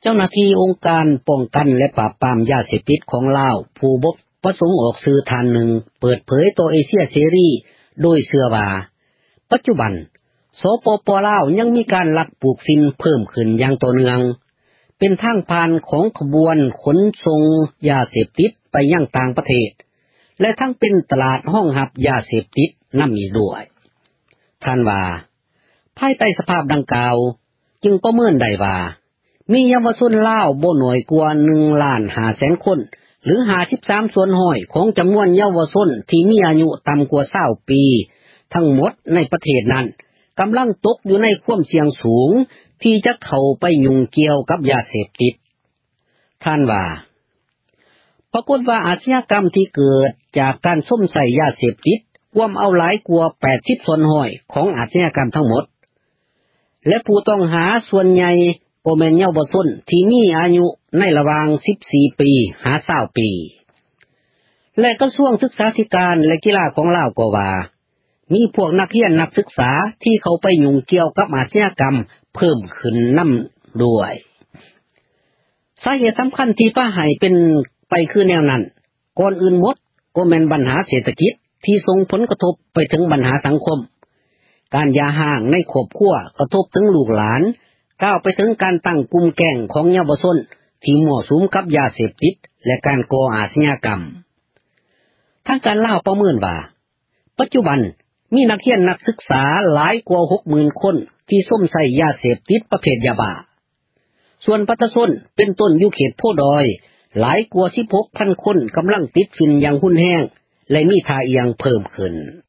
จ้าหน้าที่องค์การป้องกันและปราบปรามยาเสพติดของลาวผู้บ่ประสงค์ออกสื่อทานหนึ่งเปิดเผยต่อเอเชียเสรีโดยเชื่อว่าปัจจุบันสปป.ลาวยังมีการลักปลูกฝิ่นเพิ่มขึ้นอย่างต่อเนื่องเป็นทางผ่านของขบวนขนส่งยาเสพติดไปยังต่างประเทศและทั้งเป็นตลาดห้องรับยาเสพติดนำอีกด้วยท่านว่าภายใต้สภาพดังกล่าวจึงประเมินได้ว่ามีเยาวชนลาวบ่น้อยกว่า 1,500,000 คนหรือ53ส่วนห้อยของจำนวนเยาวชนที่มีอายุต่ำกว่า20ปีทั้งหมดในประเทศนั้นกำลังตกอยู่ในความเสี่ยงสูงที่จะเข้าไปยุ่งเกี่ยวกับยาเสพติดท่านว่าปรากฏว่าอาชญากรรมที่เกิดจากการส้มใส่ยาเสพติดรวมเอาหลายกว่า80ส่วนห้อยของอาชญากรรมทั้งหมดและผู้ต้องหาส่วนใหญ่ก็แม่นเยาวชนที่มีอายุในระหว่าง14ปีหา20ปีและกระทรวงศึกษาธิการและกีฬาของลาวก็ว่ามีพวกนักเรียนนักศึกษาที่เข้าไปยุ่งเกี่ยวกับอาชญากรรมเพิ่มขึ้นนำด้วยสาเหตุสำคัญที่พาให้เป็นไปคือแนวนั้นก่อนอื่นหมดก็แม่นปัญหาเศรษฐกิจที่ส่งผลกระทบไปถึงปัญหาสังคมการหย่าร้างในครอบครัวกระทบถึงลูกหลานก้าวไปถึงการตั้งกลุ่มแก๊งของเยาวชนที่มั่วสุมกับยาเสพติดและการก่ออาชญากรรมทางการลาวประเมินว่าปัจจุบันมีนักเรียนนักศึกษาหลายกว่า 60,000 คนที่ส้มใส่ยาเสพติดประเภทยาบ้าส่วนประชาชนเป็นต้นอยู่เขตโพดอยหลายกว่า 16,000 คนกำลังติดฝิ่นอย่างรุนแรงและมีท่าเอียงเพิ่มขึ้น